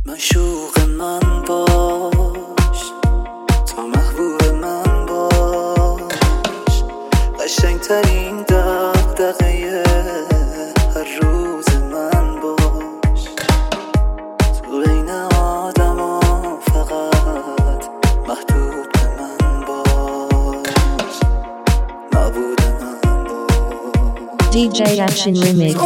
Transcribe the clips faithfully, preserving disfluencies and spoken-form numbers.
مشوق من باش، تا محبوب من باش، قشنگترین دغدغه هر روز من باش. تو بین آدم ها فقط محدود به من باش، معبود من باش. دی جی Action Remix.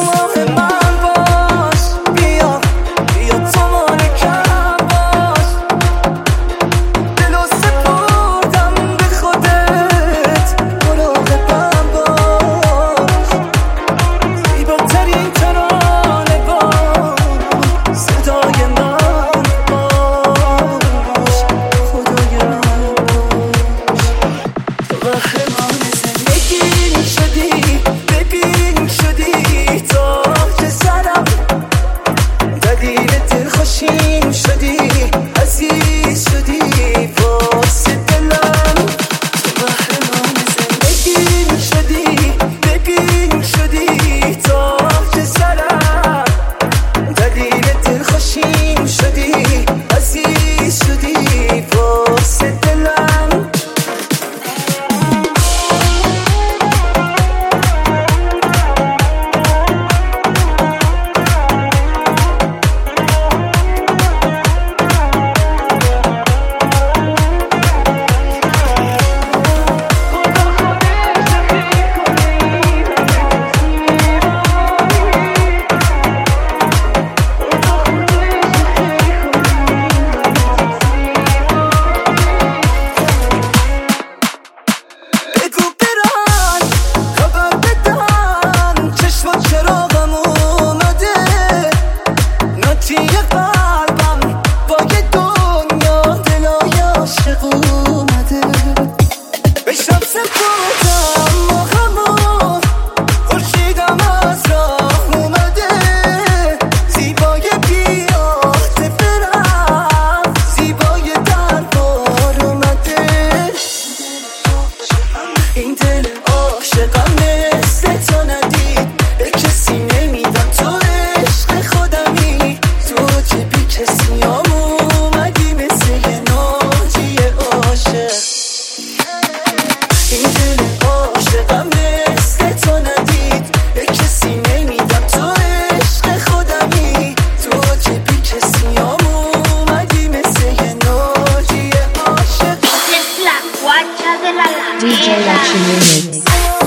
دی جی Action Remix.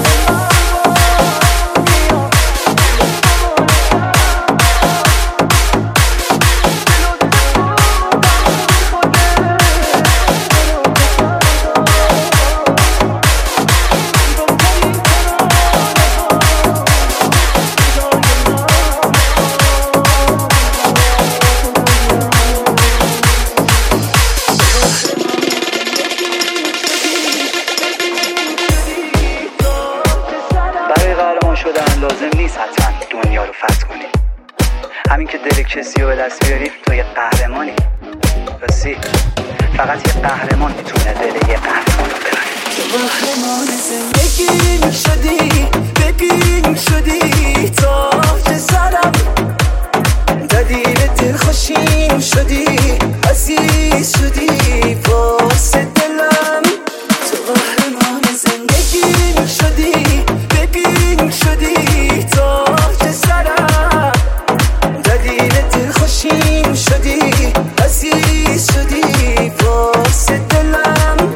شدن لازم نیست حتما دنیا رو فتح کنی. همین که دل کسی رو به دست بیاری تو یه قهرمانی. راستی فقط یه قهرمان میتونه دل یه قهرمان رو ببره. تو قهرمان زندگیم شدی، ببین شدی تاج سرم، دلیل دل خوشیم شدی، عزیز شدی واسه دلم. تو قهرمان زندگیم شدی، ببین شدی تاج سرم، دلیل دل خوشیم شدی، عزیز شدی واسه دلم.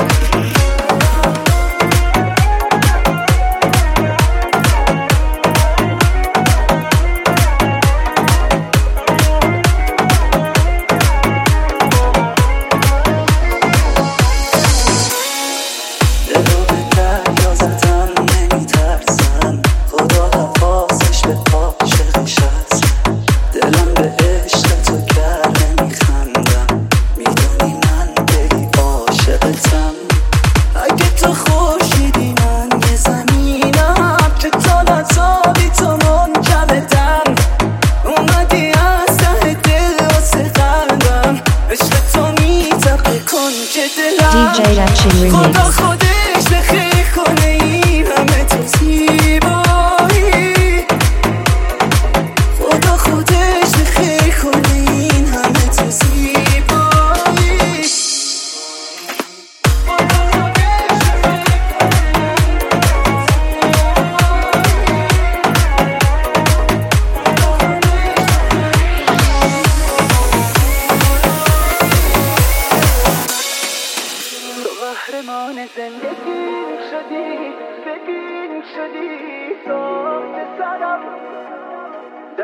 دی جی Action Remix. خدا خودش نخیر کنه این همه تو زیبایی، خدا خودش نخیر کنه این همه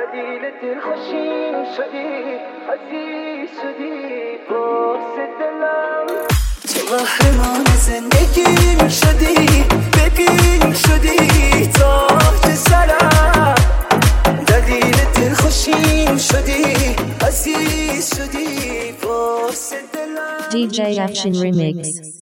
دلیل دل خوشین شدی عزیز شدی واسه دلم تو قهرمان زندگیم شدی ببین شدی تاج سرم دلیل دل خوشین شدی عزیز شدی واسه دلم D J Action Remix.